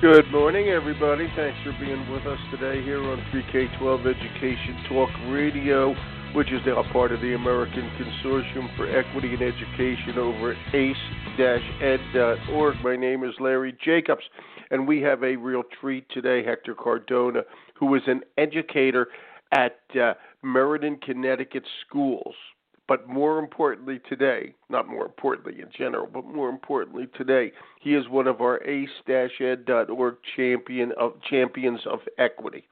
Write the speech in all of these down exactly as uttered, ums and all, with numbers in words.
Good morning, everybody. Thanks for being with us today here on Pre K twelve Education Talk Radio, which is now part of the American Consortium for Equity in Education over at A C E ed dot org. My name is Larry Jacobs, and we have a real treat today. Hector Cardona, who is an educator at uh, Meriden, Connecticut schools. But more importantly today, not more importantly in general, but more importantly today, he is one of our A C E ed dot org champion of champions of equity.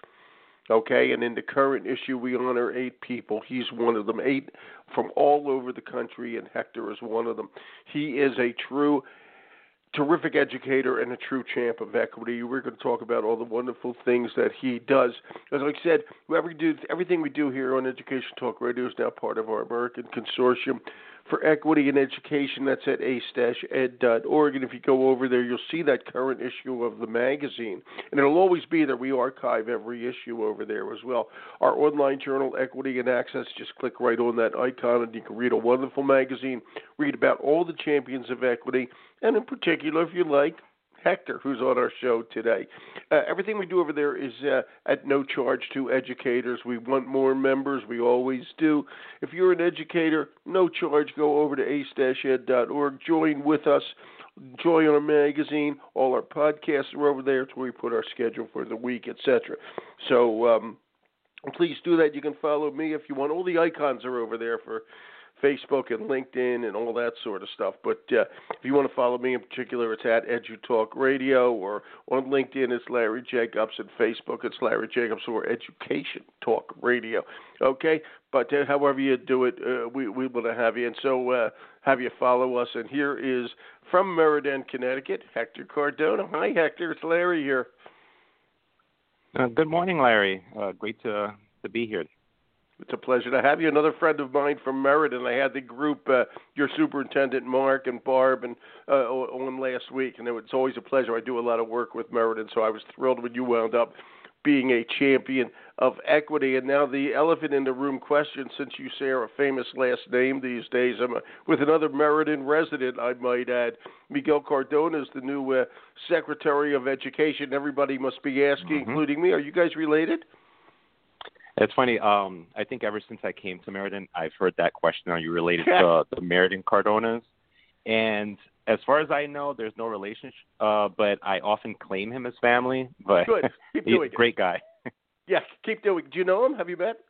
Okay, and in the current issue, we honor eight people. He's one of them, eight from all over the country, and Hector is one of them. He is a true terrific educator and a true champ of equity. We're going to talk about all the wonderful things that he does. As I said, whoever do, everything we do here on Education Talk Radio is now part of our American Consortium for Equity in Education. That's at A C E ed dot org. And if you go over there, you'll see that current issue of the magazine. And it'll always be there. We archive every issue over there as well. Our online journal, Equity and Access, just click right on that icon and you can read a wonderful magazine, read about all the champions of equity, and in particular, if you like, Hector, who's on our show today. Uh, everything we do over there is uh, at no charge to educators. We want more members. We always do. If you're an educator, no charge. Go over to A C E ed dot org. Join with us. Join our magazine. All our podcasts are over there. It's where we put our schedule for the week, et cetera. So um, please do that. You can follow me if you want. All the icons are over there for Facebook and LinkedIn and all that sort of stuff. But uh, if you want to follow me in particular, it's at EduTalk Radio, or on LinkedIn, it's Larry Jacobs, and Facebook, it's Larry Jacobs, or Education Talk Radio. Okay? But uh, however you do it, uh, we, we want to have you. And so uh, have you follow us. And here is from Meriden, Connecticut, Hector Cardona. Hi, Hector. It's Larry here. Uh, good morning, Larry. Uh, great to to be here. It's a pleasure to have you. Another friend of mine from Meriden. I had the group, uh, your superintendent, Mark, and Barb, and uh, on last week, and it's always a pleasure. I do a lot of work with Meriden, so I was thrilled when you wound up being a champion of equity. And now the elephant in the room question, since you share a famous last name these days, I'm a, with another Meriden resident, I might add. Miguel Cardona is the new uh, Secretary of Education. Everybody must be asking, mm-hmm. including me, are you guys related? It's funny. Um, I think ever since I came to Meriden, I've heard that question: are you related to the Meriden Cardonas? And as far as I know, there's no relationship. Uh, but I often claim him as family. But good, keep he's doing a great it. guy. Yeah, keep doing. Do you know him? Have you met?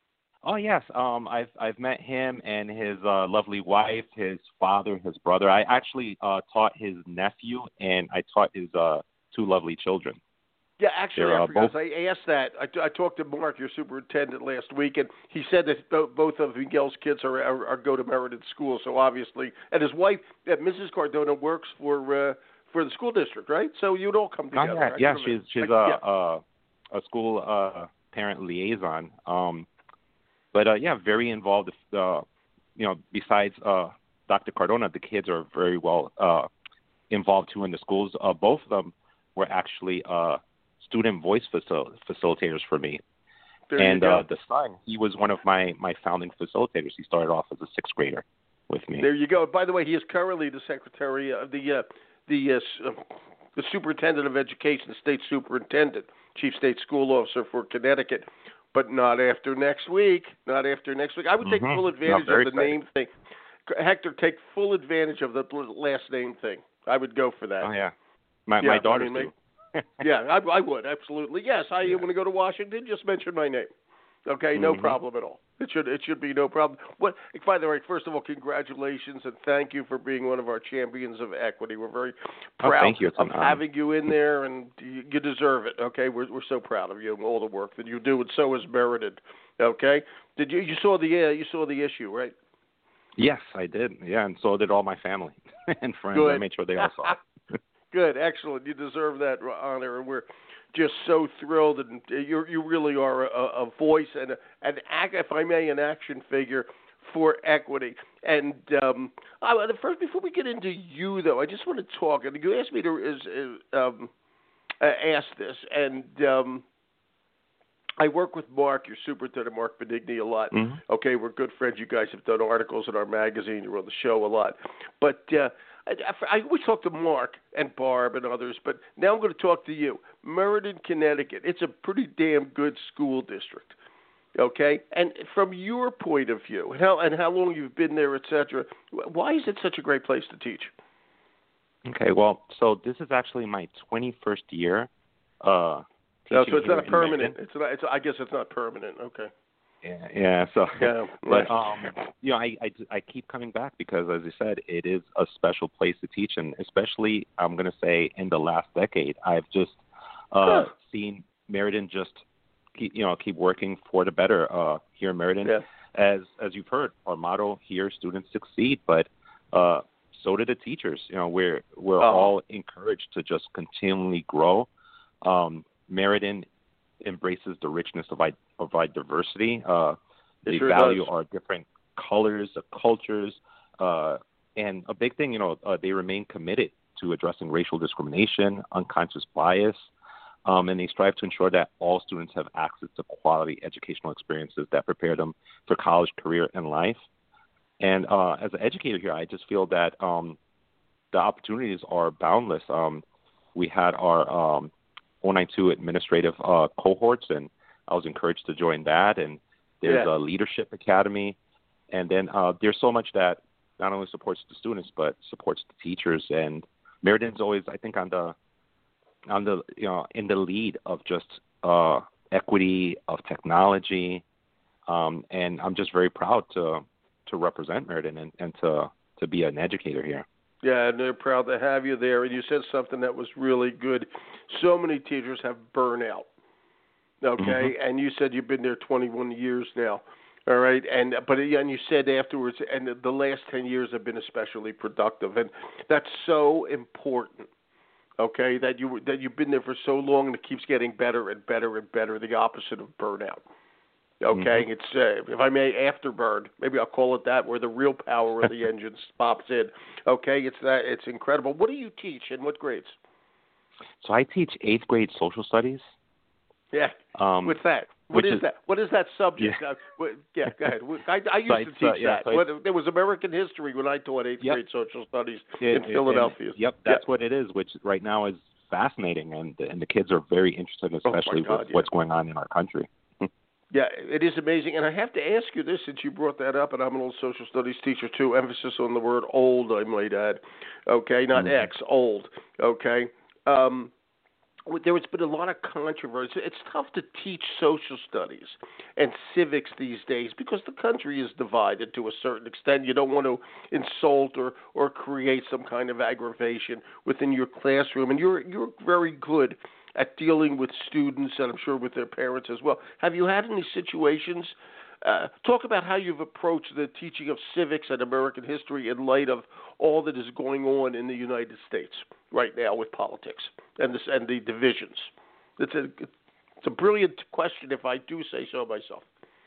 Oh yes. Um, I've I've met him and his uh, lovely wife, his father, his brother. I actually uh, taught his nephew, and I taught his uh, two lovely children. Yeah, actually, uh, I forgot. both... I asked that. I, I talked to Mark, your superintendent, last week, and he said that both of Miguel's kids are, are, are go to Meriden School. So obviously, and his wife, uh, Missus Cardona, works for uh, for the school district, right? So you'd all come together. Oh, yeah, yeah, she's she's like, a, yeah. a a school uh, parent liaison. Um, but uh, yeah, very involved. Uh, you know, besides uh, Doctor Cardona, the kids are very well uh, involved too in the schools. Uh, both of them were actually Uh, student voice facil- facilitators for me. There and uh, the son, he was one of my, my founding facilitators. He started off as a sixth grader with me. There you go. By the way, he is currently the secretary of the uh, the uh, the superintendent of education, the state superintendent, chief state school officer for Connecticut. But not after next week. Not after next week. I would take mm-hmm. full advantage no, of the exciting. name thing. Hector, take full advantage of the last name thing. I would go for that. Oh yeah, my yeah, my daughters I mean, do. yeah, I, I would, absolutely. Yes, I yeah. want to go to Washington, just mention my name. Okay, no mm-hmm. problem at all. It should it should be no problem. What, by the way, first of all, congratulations and thank you for being one of our champions of equity. We're very proud oh, thank you. of having you in there, and you, you deserve it. Okay, we're we're so proud of you and all the work that you do, and so is Meriden. Okay, did you you saw the uh, you saw the issue, right? Yes, I did. Yeah, and so did all my family and friends. Good. I made sure they all saw it. Good, excellent. You deserve that honor, and we're just so thrilled. And you you really are a, a voice and a, an act, if I may, an action figure for equity. And um, I, first, before we get into you, though, I just want to talk. And you asked me to is, is, um, uh, ask this, and um, I work with Mark, your superintendent, Mark Benigni, a lot. Mm-hmm. Okay, we're good friends. You guys have done articles in our magazine. You're on the show a lot. But uh, I, I, we talked to Mark and Barb and others, but now I'm going to talk to you. Meriden, Connecticut. It's a pretty damn good school district. Okay, and from your point of view, and how and how long you've been there, et cetera, why is it such a great place to teach? Okay, well, so this is actually my twenty-first year. Uh, no, so it's not a permanent. Meriden. It's not. It's, I guess it's not permanent. Okay. Yeah, yeah. So, yeah, but um, you know, I, I I keep coming back because, as you said, it is a special place to teach, and especially I'm going to say in the last decade, I've just uh, huh. seen Meriden just. Keep, you know, keep working for the better uh, here in Meriden. Yeah. As as you've heard, our motto here: students succeed, but uh, so do the teachers. You know, we're we're oh. all encouraged to just continually grow. Um, Meriden embraces the richness of our, of our diversity. Uh, they sure value does. our different colors, the cultures, uh, and a big thing, you know, uh, they remain committed to addressing racial discrimination, unconscious bias. Um, and they strive to ensure that all students have access to quality educational experiences that prepare them for college, career, and life. And uh, as an educator here, I just feel that um, the opportunities are boundless. Um, we had our um, oh nine two administrative uh, cohorts, and I was encouraged to join that. And there's yeah. a leadership academy. And then uh, there's so much that not only supports the students, but supports the teachers. And Meriden's always, I think, on the on the you know in the lead of just uh, equity, of technology, um, and I'm just very proud to to represent Meriden and, and to to be an educator here. Yeah, and they're proud to have you there. And you said something that was really good. So many teachers have burnout. Okay, mm-hmm. and you said you've been there twenty-one years now. All right, and but and you said afterwards, and the last ten years have been especially productive, and that's so important. Okay, that you that you've been there for so long and it keeps getting better and better and better. The opposite of burnout. Okay, mm-hmm. it's uh, if I may afterburn, maybe I'll call it that, where the real power of the engine pops in. Okay, it's that it's incredible. What do you teach and what grades? So I teach eighth grade social studies. Yeah, um, what's that? What is, is that? What is that subject? Yeah, uh, what, yeah go ahead. I, I used so to teach uh, yeah, that. so What, there was American history when I taught eighth yep. grade social studies it, in Philadelphia. And, yep, that's yeah. what it is, which right now is fascinating, and and the kids are very interested, especially oh God, with yeah. what's going on in our country. Yeah, it is amazing. And I have to ask you this, since you brought that up, and I'm an old social studies teacher too, emphasis on the word old, I might add. Okay, not mm-hmm. X, old. Okay. Um, there has been a lot of controversy. It's tough to teach social studies and civics these days because the country is divided to a certain extent. You don't want to insult or, or create some kind of aggravation within your classroom. And you're you're very good at dealing with students, and I'm sure with their parents as well. Have you had any situations? Uh, talk about how you've approached the teaching of civics and American history in light of all that is going on in the United States right now with politics and, this, and the divisions. It's a, it's a brilliant question, if I do say so myself.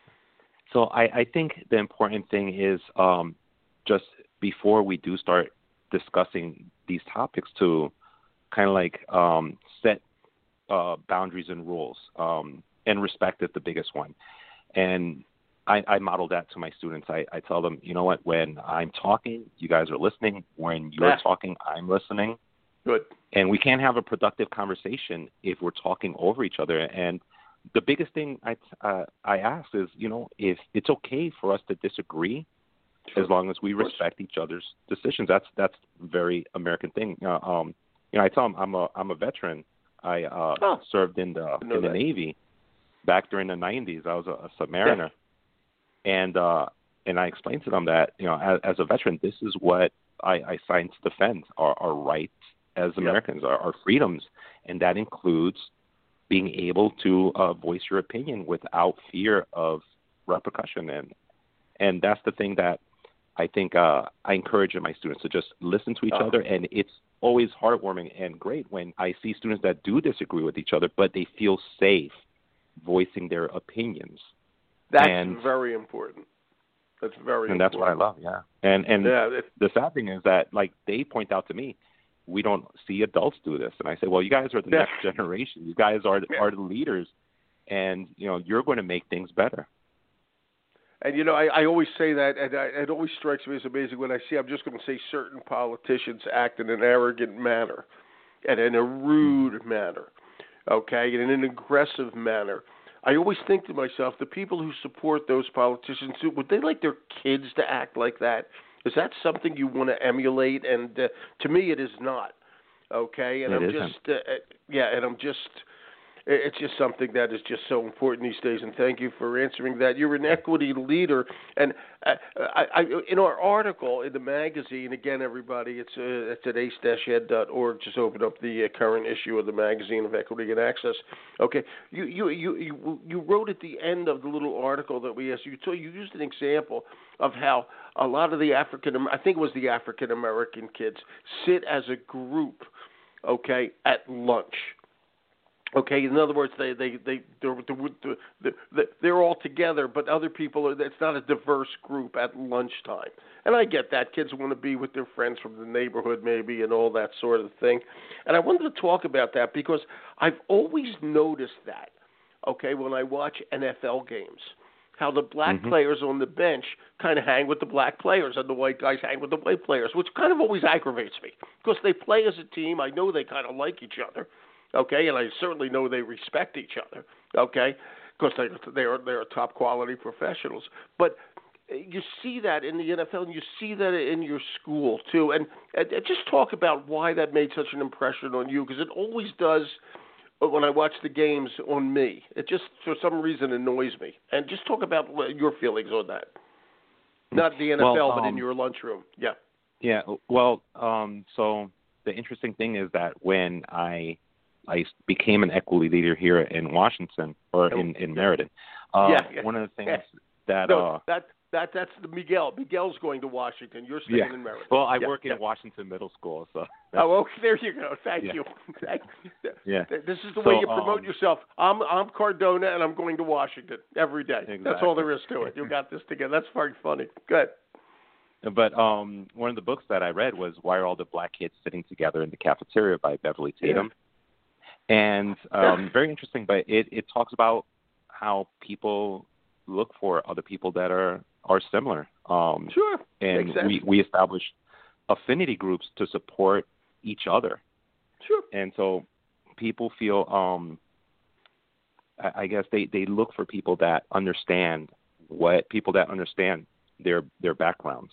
So I, I think the important thing is um, just before we do start discussing these topics to kind of like um, set uh, boundaries and rules, um, and respect is the biggest one. And I, I model that to my students. I, I tell them, you know what, when I'm talking, you guys are listening. When you're yeah. talking, I'm listening. Good. And we can't have a productive conversation if we're talking over each other. And the biggest thing I, uh, I ask is, you know, if it's okay for us to disagree, sure. as long as we respect each other's decisions. That's that's a very American thing. Uh, um, you know, I tell them I'm a I'm a veteran. I uh, oh. served in the in the that. Navy back during the nineties. I was a, a submariner. Yeah. And uh, and I explained to them that, you know, as, as a veteran, this is what I, I signed to defend, our, our rights as Americans, yep. our, our freedoms. And that includes being able to uh, voice your opinion without fear of repercussion. And and that's the thing that I think uh, I encourage my students to just listen to each oh. other. And it's always heartwarming and great when I see students that do disagree with each other, but they feel safe voicing their opinions. That's and, very important. That's very and important. that's what I love, yeah. And and yeah, it, the sad thing is that, like, they point out to me, we don't see adults do this. And I say, well, you guys are the yeah. next generation. You guys are yeah. are the leaders, and, you know, you're going to make things better. And, you know, I, I always say that, and I, it always strikes me as amazing when I see, I'm just going to say certain politicians act in an arrogant manner and in a rude manner, okay, in an aggressive manner. I always think to myself, the people who support those politicians, would they like their kids to act like that? Is that something you want to emulate? And uh, to me, it is not, okay? And It I'm isn't. just, uh, yeah, and I'm just... It's just something that is just so important these days, and thank you for answering that. You're an equity leader, and I, I, I, in our article in the magazine, again, everybody, it's, uh, it's at ace dash ed dot org. Just open up the uh, current issue of the magazine of Equity and Access. Okay, you you you you, you wrote at the end of the little article that we asked you. So you used an example of how a lot of the African, I think it was the African American kids, sit as a group, okay, at lunch. Okay, in other words, they they they they're, they're, they're all together, but other people are. It's not a diverse group at lunchtime, and I get that. Kids want to be with their friends from the neighborhood, maybe, and all that sort of thing. And I wanted to talk about that because I've always noticed that. Okay, when I watch N F L games, how the black mm-hmm. players on the bench kind of hang with the black players, and the white guys hang with the white players, which kind of always aggravates me because they play as a team. I know they kind of like each other. Okay, and I certainly know they respect each other. Okay, because they they are they are top quality professionals. But you see that in the N F L, and you see that in your school too. And, and just talk about why that made such an impression on you, because it always does when I watch the games on me. It just for some reason annoys me. And just talk about your feelings on that. Not the N F L, well, um, but in your lunchroom. Yeah. Yeah. Well, um, so the interesting thing is that when I I became an equity leader here in Washington or in, in Meriden. Uh, yeah, yeah. One of the things yeah. that no, uh, that that that's the Miguel. Miguel's going to Washington. You're staying yeah. in Meriden. Well, I yeah, work in yeah. Washington Middle School, so. Oh, okay. There you go. Thank yeah. you. Thank you. Yeah. This is the so, way you promote um, yourself. I'm I'm Cardona, and I'm going to Washington every day. Exactly. That's all there is to it. You got this together. That's very funny. Good. But um, one of the books that I read was Why Are All the Black Kids Sitting Together in the Cafeteria by Beverly Tatum. Yeah. And um, very interesting, but it, it talks about how people look for other people that are, are similar. Um, sure. And we, we establish affinity groups to support each other. Sure. And so people feel, um, I, I guess they, they look for people that understand what people that understand their their backgrounds.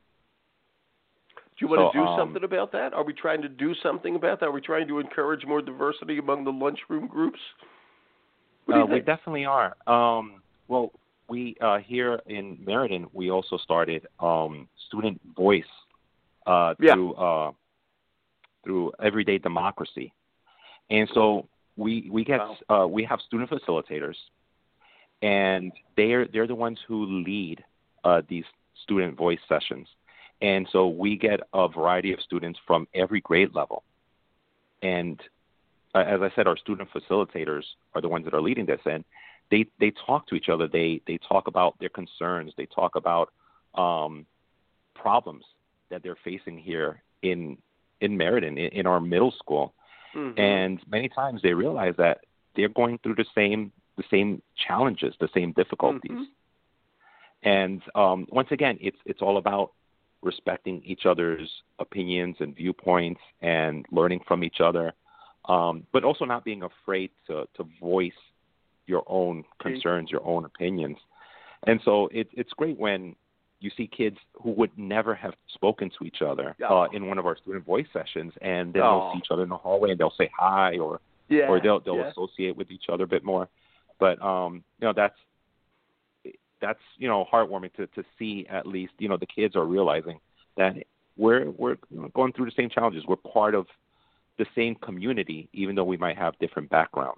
Do you want so, to do um, something about that? Are we trying to do something about that? Are we trying to encourage more diversity among the lunchroom groups? What do you uh, think? We definitely are. Um, well, we uh, here in Meriden, we also started um, student voice uh, yeah. through uh, through Everyday Democracy, and so we we get wow. uh, we have student facilitators, and they're they're the ones who lead uh, these student voice sessions. And so we get a variety of students from every grade level. And uh, as I said, our student facilitators are the ones that are leading this. And they, they talk to each other. They they talk about their concerns. They talk about um, problems that they're facing here in in Meriden, in, in our middle school. Mm-hmm. And many times they realize that they're going through the same the same challenges, the same difficulties. Mm-hmm. And um, once again, it's it's all about respecting each other's opinions and viewpoints and learning from each other, um, but also not being afraid to, to voice your own concerns, your own opinions. And so it, it's great when you see kids who would never have spoken to each other oh. uh, in one of our student voice sessions, and then oh. they'll see each other in the hallway and they'll say hi, or yeah. or they'll they'll yeah. associate with each other a bit more. But um, you know that's that's you know heartwarming to, to see at least you know the kids are realizing that we're we're going through the same challenges. We're part of the same community, even though we might have different backgrounds.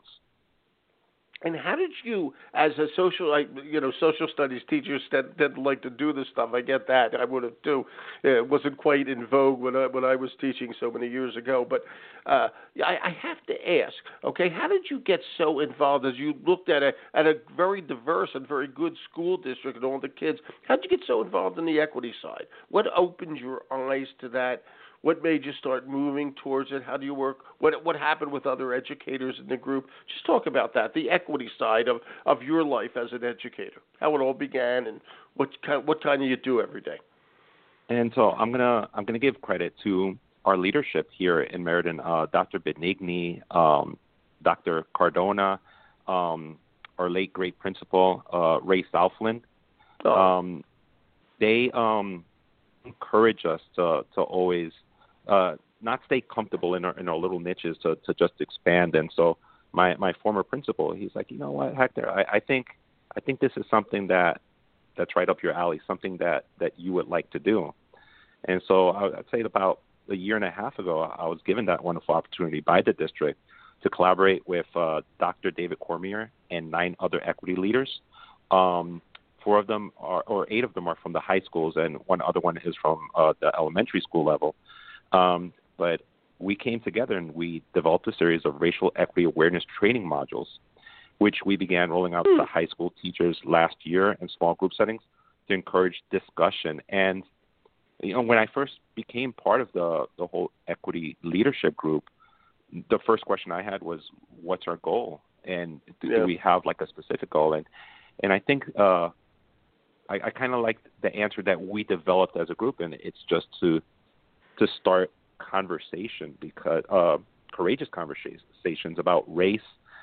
And how did you, as a social, like you know, social studies teachers that didn't like to do this stuff? I get that. I would have too. It wasn't quite in vogue when I when I was teaching so many years ago. But uh, I, I have to ask, okay, how did you get so involved as you looked at a at a very diverse and very good school district and all the kids? How did you get so involved in the equity side? What opened your eyes to that? What made you start moving towards it? How do you work? What what happened with other educators in the group? Just talk about that, the equity side of, of your life as an educator, how it all began, and what kind what kind of you do every day. And so I'm gonna I'm gonna give credit to our leadership here in Meriden, uh, Doctor Benigni, um, Doctor Cardona, um, our late great principal uh, Ray Southland. Oh. Um, they um, encourage us to to always uh, not stay comfortable in our in our little niches, to, to just expand. And so my, my former principal, he's like, you know what, Hector, I, I think I think this is something that that's right up your alley, something that, that you would like to do. And so I'd say about a year and a half ago, I was given that wonderful opportunity by the district to collaborate with uh, Doctor David Cormier and nine other equity leaders. Um, four of them are, or eight of them are from the high schools, and one other one is from uh, the elementary school level. Um, but we came together and we developed a series of racial equity awareness training modules, which we began rolling out to the high school teachers last year in small group settings to encourage discussion. And you know, when I first became part of the, the whole equity leadership group, the first question I had was, what's our goal? And do, yeah. do we have like a specific goal? And and I think uh, I, I kind of like the answer that we developed as a group, and it's just to to start conversation, because uh, courageous conversations about race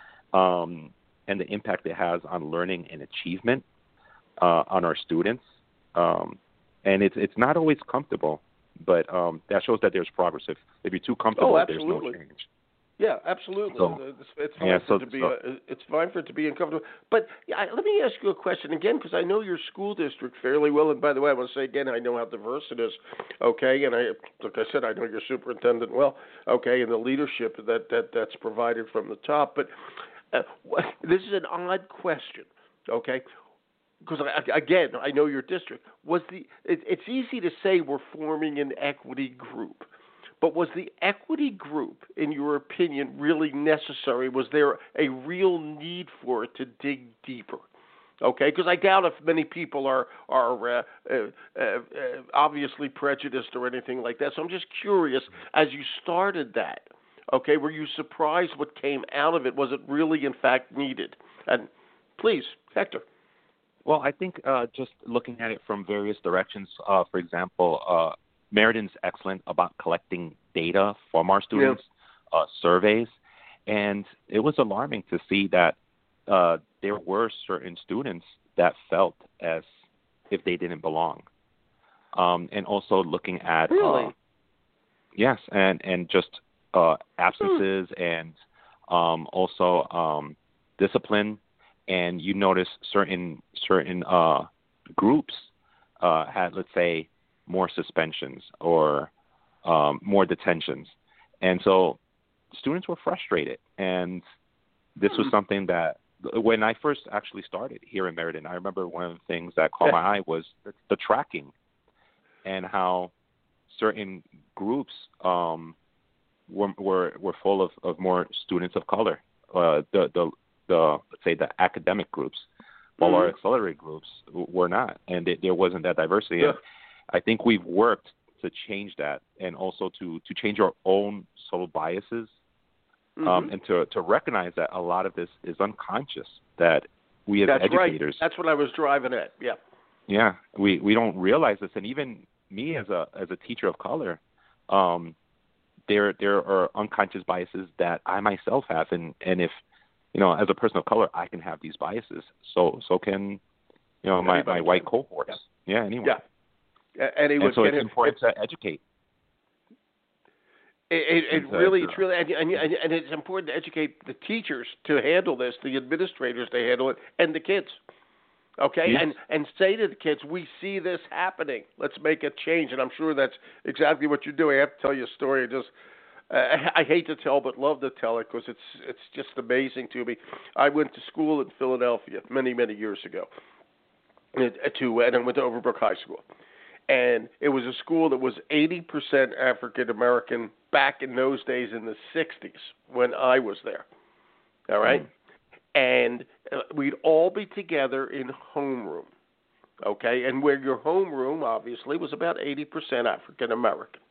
um, and the impact it has on learning and achievement uh, on our students. Um, and it's it's not always comfortable, but um, that shows that there's progress. If if you're too comfortable, oh, there's no change. Yeah, absolutely. So, it's, it's fine yeah, for so, it to be. so, Uh, it's fine for it to be uncomfortable. But yeah, let me ask you a question again, because I know your school district fairly well. And by the way, I want to say again, I know how diverse it is. Okay, and I, like I said, I know your superintendent well. Okay, and the leadership that that that's provided from the top. But uh, this is an odd question. Okay. Because again, I know your district was the. It, it's easy to say we're forming an equity group, but was the equity group, in your opinion, really necessary? Was there a real need for it to dig deeper? Okay, because I doubt if many people are are uh, uh, uh, obviously prejudiced or anything like that. So I'm just curious, as you started that, okay, were you surprised what came out of it? Was it really, in fact, needed? And please, Hector. Well, I think uh, just looking at it from various directions, uh, for example, uh, Meriden's excellent about collecting data from our students, yeah. uh, surveys, and it was alarming to see that uh, there were certain students that felt as if they didn't belong. Um, and also looking at really? uh, yes, and and just uh, absences hmm. and um, also um, discipline. And you notice certain certain uh, groups uh, had, let's say, more suspensions or um, more detentions. And so students were frustrated. And this was something that when I first actually started here in Meriden, I remember one of the things that caught my eye was the, the tracking and how certain groups um, were, were were full of, of more students of color. Uh, the the the let's say the academic groups, while mm-hmm. our accelerated groups were not, and it, there wasn't that diversity. Yeah. And I think we've worked to change that, and also to, to change our own subtle biases, mm-hmm. um, and to to recognize that a lot of this is unconscious. That we as That's educators, right. That's what I was driving at. Yeah. Yeah, we, we don't realize this, and even me as a as a teacher of color, um, there there are unconscious biases that I myself have, and, and if you know, as a person of color, I can have these biases. So, so can, you know, my, my white cohorts. Yeah, yeah anyone. Yeah. And, and so it's important it, to educate. It, it, it really, it's really, and, and, and it's important to educate the teachers to handle this, the administrators to handle it, and the kids. Okay? Yes. And and say to the kids, we see this happening. Let's make a change. And I'm sure that's exactly what you're doing. I have to tell you a story. Just Uh, I hate to tell, but love to tell it because it's it's just amazing to me. I went to school in Philadelphia many, many years ago, and, to, and I went to Overbrook High School. And it was a school that was eighty percent African American back in those days in the sixties when I was there. All right? Mm. And uh, we'd all be together in homeroom. Okay? And where your homeroom, obviously, was about eighty percent African American.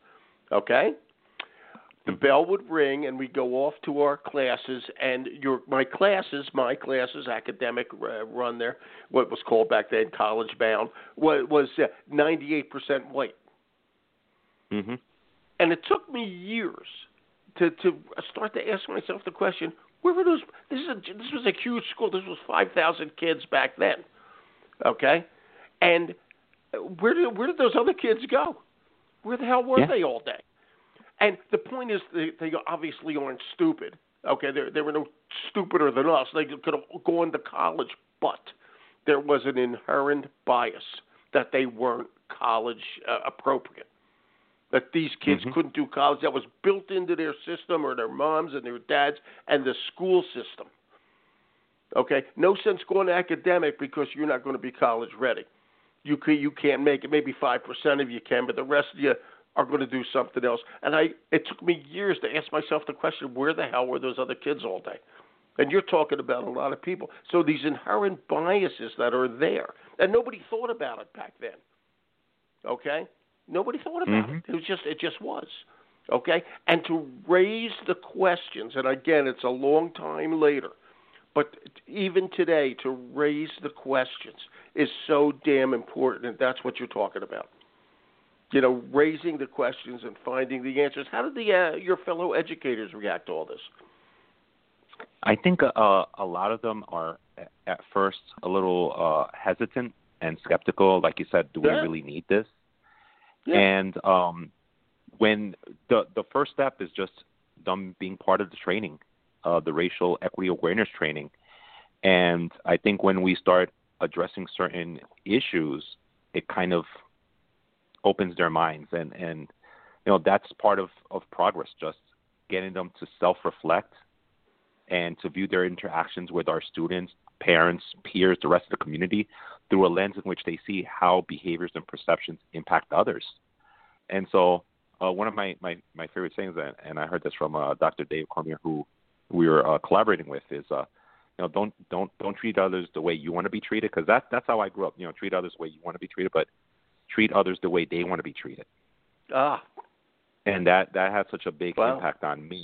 Okay? The bell would ring, and we'd go off to our classes, and your my classes, my classes, academic uh, run there, what was called back then college bound, was, was uh, ninety-eight percent white. Mm-hmm. And it took me years to, to start to ask myself the question, where were those? This, is a, this was a huge school. This was five thousand kids back then. Okay? And where did, where did those other kids go? Where the hell were yeah. they all day? And the point is, they, they obviously aren't stupid. Okay, they, they were no stupider than us. They could have gone to college, but there was an inherent bias that they weren't college uh, appropriate. That these kids mm-hmm. couldn't do college. That was built into their system, or their moms and their dads and the school system. Okay, no sense going to academic because you're not going to be college ready. You can, you can't make it. Maybe five percent of you can, but the rest of you are going to do something else. And I, it took me years to ask myself the question, where the hell were those other kids all day? And you're talking about a lot of people. So these inherent biases that are there, and nobody thought about it back then. Okay? Nobody thought about mm-hmm. it. It was just, it just was. Okay? And to raise the questions, and again, it's a long time later, but even today, to raise the questions is so damn important, and that's what you're talking about. You know, raising the questions and finding the answers. How did the uh, your fellow educators react to all this? I think uh, a lot of them are at first a little uh, hesitant and skeptical. Like you said, do yeah. we really need this? Yeah. And um, when the the first step is just them being part of the training, uh, the racial equity awareness training. And I think when we start addressing certain issues, it kind of opens their minds, and, and you know that's part of, of progress, just getting them to self-reflect and to view their interactions with our students, parents, peers, the rest of the community through a lens in which they see how behaviors and perceptions impact others. And so uh, one of my, my, my favorite things, and I heard this from uh, Doctor Dave Cormier, who we were uh, collaborating with, is uh, you know don't don't don't treat others the way you want to be treated, because that that's how I grew up. You know, treat others the way you want to be treated, but treat others the way they want to be treated. Ah. And that, that had such a big wow. impact on me.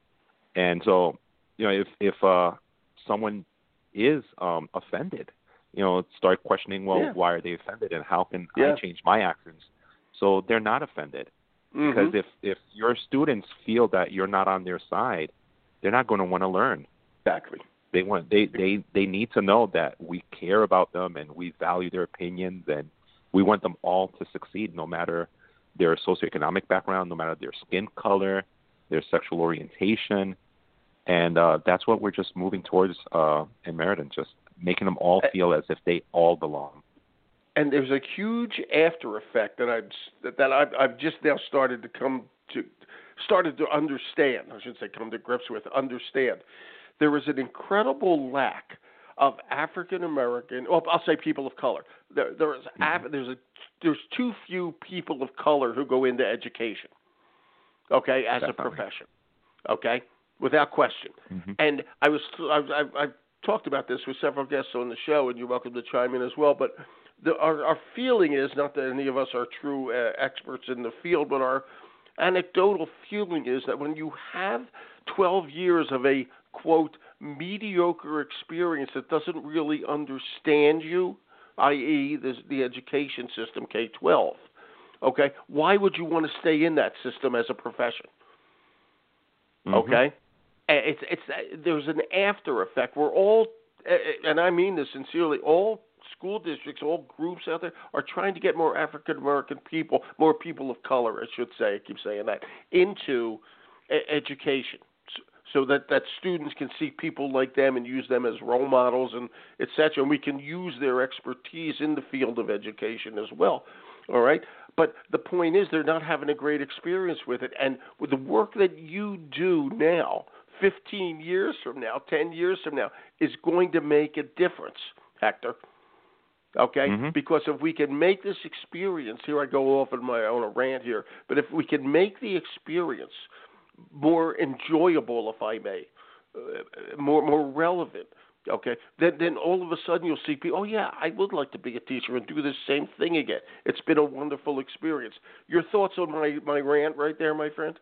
And so, you know, if if uh, someone is um, offended, you know, start questioning, well, yeah. why are they offended, and how can yeah. I change my actions so they're not offended? Mm-hmm. Because if, if your students feel that you're not on their side, they're not going to want to learn. Exactly. They want they, they, they need to know that we care about them and we value their opinions, and we want them all to succeed, no matter their socioeconomic background, no matter their skin color, their sexual orientation. And uh, that's what we're just moving towards uh, in Meriden, just making them all feel as if they all belong. And there's a huge after effect that I've that I've, I've just now started to come to started to understand. I should say come to grips with. Understand. There is an incredible lack of African American, well, I'll say people of color. There, there is mm-hmm. there's a there's too few people of color who go into education. Okay, as Definitely. a profession. Okay, without question. Mm-hmm. And I was I've, I've, I've talked about this with several guests on the show, and you're welcome to chime in as well. But the, our, our feeling is, not that any of us are true uh, experts in the field, but our anecdotal feeling is that when you have twelve years of a, quote, mediocre experience that doesn't really understand you, that is the, the education system, K twelve, okay, why would you want to stay in that system as a profession? Mm-hmm. Okay? It's, it's, there's an after effect. We're all, and I mean this sincerely, all school districts, all groups out there are trying to get more African American people, more people of color, I should say, I keep saying that, into a- education, so that, that students can see people like them and use them as role models, and et cetera. And we can use their expertise in the field of education as well. All right? But the point is, they're not having a great experience with it. And with the work that you do now, fifteen years from now, ten years from now, is going to make a difference, Hector. Okay? Mm-hmm. Because if we can make this experience, here I go off on my own a rant here, but if we can make the experience more enjoyable, if I may, uh, more more relevant, Okay. Then then all of a sudden you'll see people, oh, yeah, I would like to be a teacher and do the same thing again. It's been a wonderful experience. Your thoughts on my, my rant right there, my friend?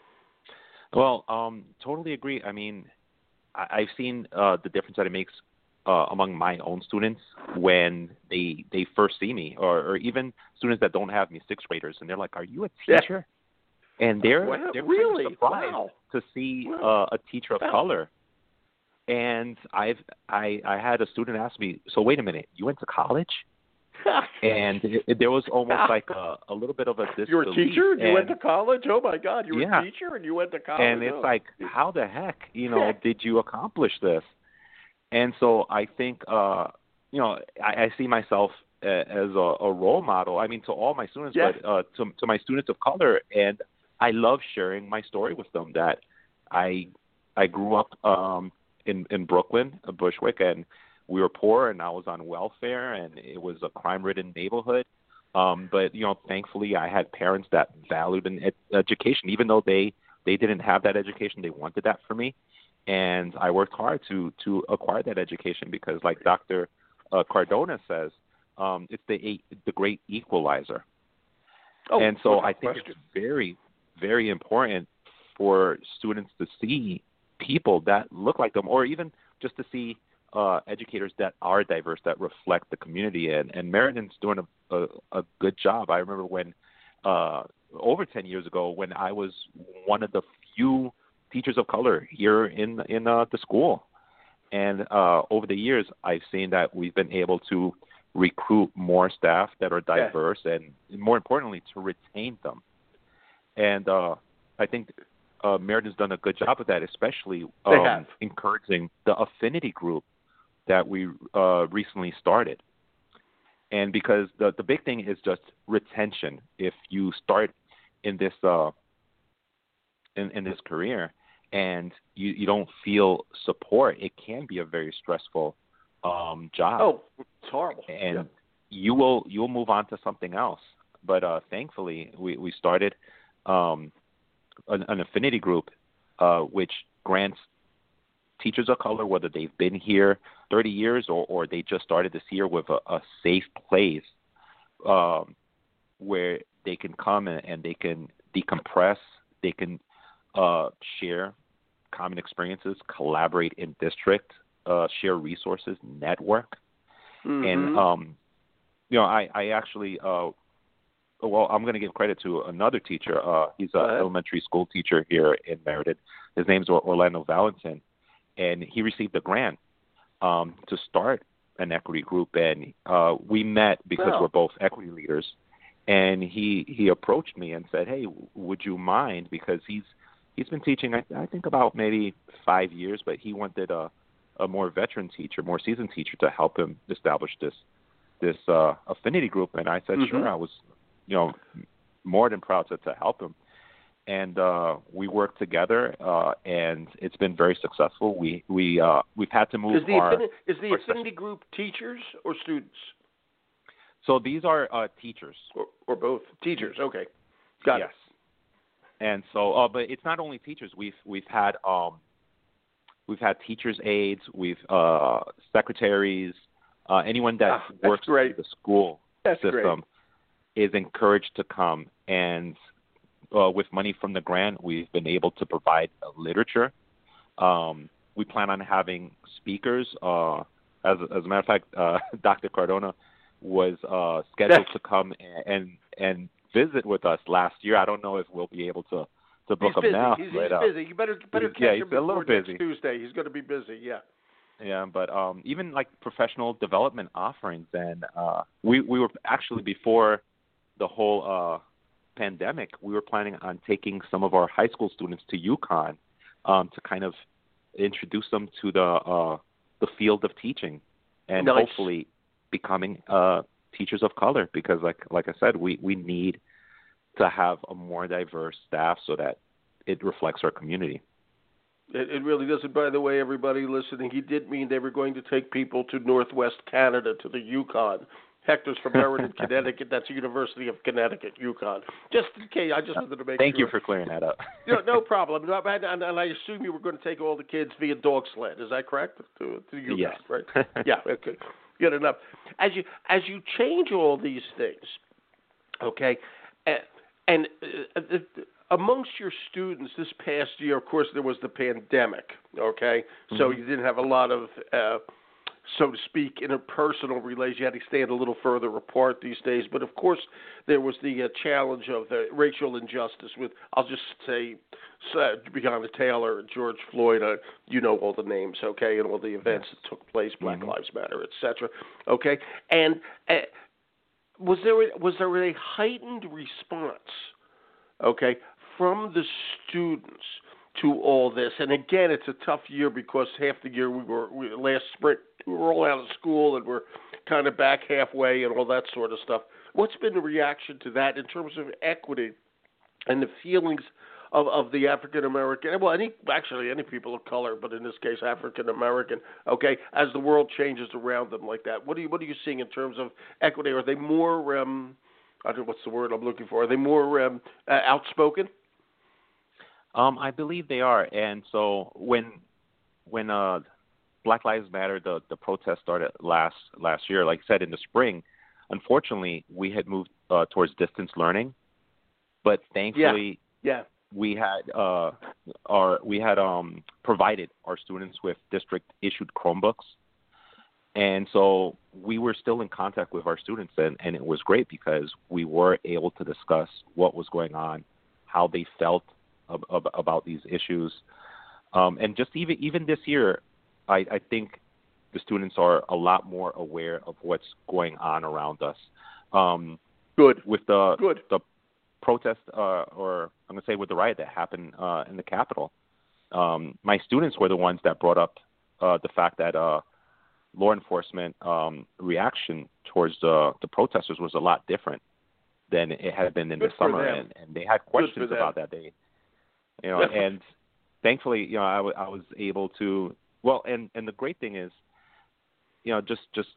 Well, um, totally agree. I mean, I, I've seen uh, the difference that it makes uh, among my own students when they they first see me, or, or even students that don't have me, sixth graders, and they're like, "Are you a teacher?" Yeah. And they're wow, they're really kind of surprised wow. to see wow. uh, a teacher of wow. color. And I've I I had a student ask me, "So wait a minute, you went to college?" And it, it, there was almost like a, a little bit of a disbelief. You're a teacher? And you and, went to college? Oh, my God. You're yeah. a teacher and you went to college? And it's oh. like, how the heck, you know, did you accomplish this? And so I think, uh, you know, I, I see myself uh, as a, a role model. I mean, to all my students, yeah. but uh, to, to my students of color. And I love sharing my story with them that I I grew up um, in, in Brooklyn, Bushwick, and we were poor, and I was on welfare, and it was a crime-ridden neighborhood. Um, but, you know, thankfully I had parents that valued an ed- education, even though they, they didn't have that education. They wanted that for me. And I worked hard to, to acquire that education because, like Doctor Uh, Cardona says, um, it's the the great equalizer. Oh, and so I think question. it's very, very important for students to see people that look like them, or even just to see uh, educators that are diverse, that reflect the community. And, and Meriden's doing a, a, a good job. I remember when, uh, over ten years ago, when I was one of the few teachers of color here in, in uh, the school. And uh, over the years, I've seen that we've been able to recruit more staff that are diverse, yeah. and more importantly, to retain them. And uh, I think uh, Meriden's done a good job of that, especially um, encouraging the affinity group that we uh, recently started. And because the the big thing is just retention. If you start in this uh, in, in this career and you, you don't feel support, it can be a very stressful um, job. Oh, it's horrible. And yeah. you will you will move on to something else. But uh, thankfully, we we started um, an, an affinity group, uh, which grants teachers of color, whether they've been here thirty years or, or they just started this year, with a, a safe place um, where they can come and, and they can decompress, they can uh, share common experiences, collaborate in district, uh, share resources, network. Mm-hmm. And, um, you know, I, I actually, uh, well, I'm going to give credit to another teacher. Uh, he's an elementary school teacher here in Meriden. His name's Orlando Valentin. And he received a grant um, to start an equity group. And uh, we met because oh. we're both equity leaders. And he he approached me and said, "Hey, would you mind?" Because he's he's been teaching, I, I think, about maybe five years, but he wanted a, a more veteran teacher, more seasoned teacher to help him establish this this uh, affinity group. And I said, mm-hmm. sure, I was, you know, more than proud to, to help him. And uh, we worked together, uh, and it's been very successful. We we uh, we've had to move is the our affinity, is the our affinity group teachers or students? So these are uh, teachers, or, or both teachers. Okay, got yes. it. And so, uh, but it's not only teachers. We've we've had um, we've had teachers' aides, we've uh, secretaries, uh, anyone that ah, works great. in the school that's system great. is encouraged to come. And Uh, with money from the grant, we've been able to provide literature. Um, we plan on having speakers. Uh, as, as a matter of fact, uh, Doctor Cardona was uh, scheduled to come and, and and visit with us last year. I don't know if we'll be able to, to book he's him busy. now. He's, but, he's uh, busy. You better better catch yeah, him he's before a little next busy. Tuesday. He's going to be busy. Yeah. Yeah, but um, even like professional development offerings, and uh, we we were actually before the whole. Uh, pandemic, we were planning on taking some of our high school students to UConn um, to kind of introduce them to the uh, the field of teaching, and nice. hopefully becoming uh, teachers of color. Because, like like I said, we, we need to have a more diverse staff so that it reflects our community. It, it really does. And by the way, everybody listening, he did mean they were going to take people to Northwest Canada, to the Yukon. Hector's from Meriden, Connecticut. That's the University of Connecticut, UConn. Just in case, I just wanted to make Thank sure. you for clearing that up. no, no problem. And, and, and I assume you were going to take all the kids via dog sled. Is that correct? To, to UConn, yes. Right? Yeah. Okay. Good enough. As you as you change all these things, okay, and, and uh, the, amongst your students this past year, of course, there was the pandemic. Okay, mm-hmm. So you didn't have a lot of. Uh, so to speak, interpersonal relations. You had to stand a little further apart these days. But, of course, there was the uh, challenge of the racial injustice with, I'll just say, uh, Breonna Taylor and George Floyd. Uh, you know all the names, okay, and all the events that took place, Black mm-hmm. Lives Matter, et cetera, okay? And uh, was there a, was there a heightened response, okay, from the students to all this? And again, it's a tough year because half the year we were we, last spring we were all out of school and we're kind of back halfway and all that sort of stuff. What's been the reaction to that in terms of equity and the feelings of, of the African American, well, any actually any people of color, but in this case African American, okay, as the world changes around them like that? What are you what are you seeing in terms of equity? Are they more um, I don't know what's the word I'm looking for? Are they more um, uh, outspoken? Um, I believe they are, and so when when uh, Black Lives Matter, the, the protest started last last year, like I said, in the spring, unfortunately, we had moved uh, towards distance learning, but thankfully, yeah, yeah. we had uh, our we had um, provided our students with district issued Chromebooks, and so we were still in contact with our students, and, and it was great because we were able to discuss what was going on, how they felt about these issues, um, and just even even this year, I, I think the students are a lot more aware of what's going on around us. Um, Good. With the Good. the protest, uh, or I'm going to say with the riot that happened uh, in the Capitol, um, my students were the ones that brought up uh, the fact that uh, law enforcement um, reaction towards the the protesters was a lot different than it had been in Good the summer, and, and they had questions about that. They You know, and thankfully, you know, I, w- I was able to, well, and, and the great thing is, you know, just, just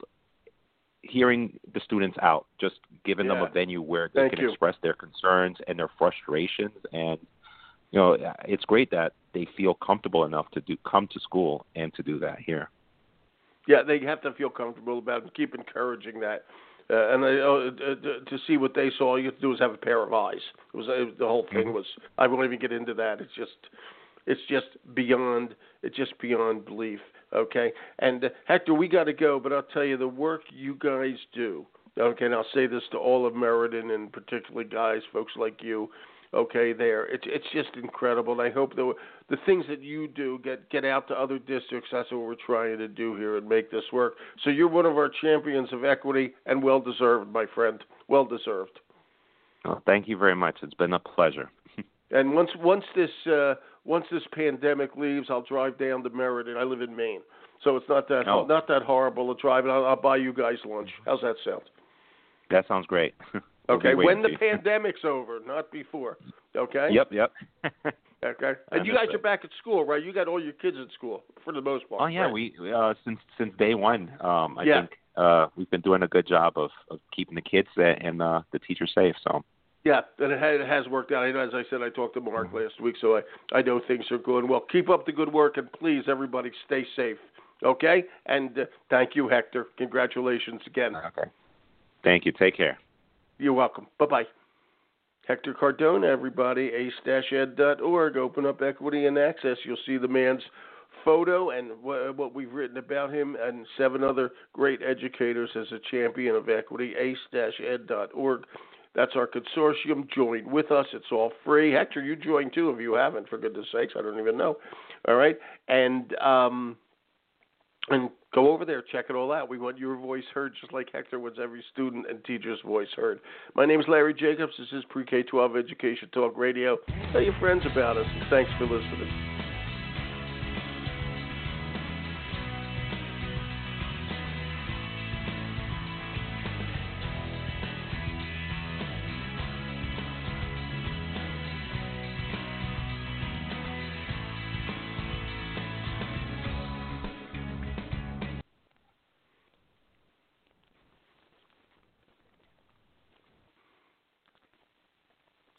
hearing the students out, just giving yeah. them a venue where they Thank can you. express their concerns and their frustrations. And, you know, it's great that they feel comfortable enough to do come to school and to do that here. Yeah, they have to feel comfortable about it and keep encouraging that. Uh, and uh, to see what they saw, all you have to do is have a pair of eyes. It was uh, the whole thing was. I won't even get into that. It's just, it's just beyond. It's just beyond belief. Okay. And uh, Hector, we got to go, but I'll tell you the work you guys do. Okay, and I'll say this to all of Meriden, and particularly guys, folks like you. Okay, there. It's it's just incredible. And I hope the the things that you do get get out to other districts. That's what we're trying to do here and make this work. So you're one of our champions of equity, and well deserved, my friend. Well deserved. Oh, thank you very much. It's been a pleasure. And once once this uh, once this pandemic leaves, I'll drive down to Meriden. I live in Maine, so it's not that oh. not that horrible to drive. And I'll, I'll buy you guys lunch. How's that sound? That sounds great. Okay, when the pandemic's over, not before. Okay? Yep, yep. Okay. And you guys are back at school, right? You got all your kids at school for the most part. Oh yeah, right? we uh, since since day one. Um, I yeah. think uh, we've been doing a good job of, of keeping the kids and uh, the teachers safe. So. Yeah, and it, ha- it has worked out. I know, as I said, I talked to Mark last week, so I, I know things are going well. Keep up the good work, and please, everybody, stay safe. Okay? And uh, thank you, Hector. Congratulations again. Okay. Thank you. Take care. You're welcome. Bye-bye. Hector Cardona, everybody, ace dash ed dot org. Open up equity and access. You'll see the man's photo and wh- what we've written about him and seven other great educators as a champion of equity, ace dash ed dot org. That's our consortium. Join with us. It's all free. Hector, you join too if you haven't, for goodness sakes. I don't even know. All right? And um, and go over there. Check it all out. We want your voice heard just like Hector wants every student and teacher's voice heard. My name is Larry Jacobs. This is Pre-K twelve Education Talk Radio. Tell your friends about us, and thanks for listening.